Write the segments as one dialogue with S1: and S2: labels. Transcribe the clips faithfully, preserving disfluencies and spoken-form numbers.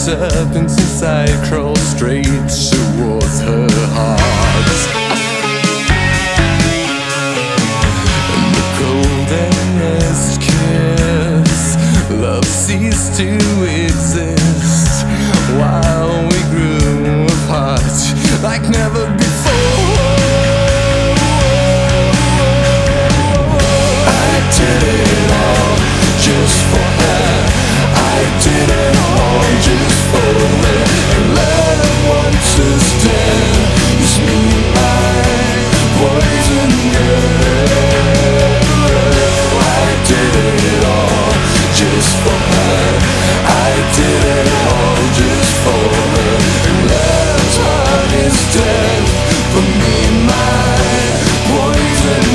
S1: serpents inside crawl straight towards her heart. In the coldest kiss, love ceased to exist while we grew apart like never before. I did it all just for her. I did it all just for her. And let her once is dead. It's me, my poison girl. I did it all just for her. I did it all just for her. And love's heart is dead for me, my poison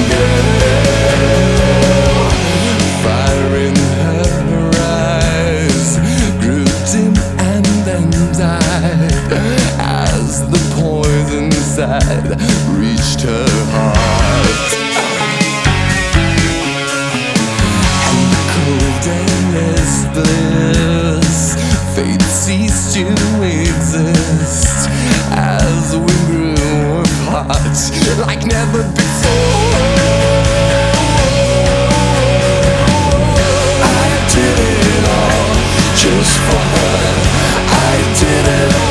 S1: girl. Fire in her eyes grew dim and then died as the poison inside reached her heart. And the coldest bliss, fate ceased to exist as we grew apart like never before. I did it all just for her. I did it all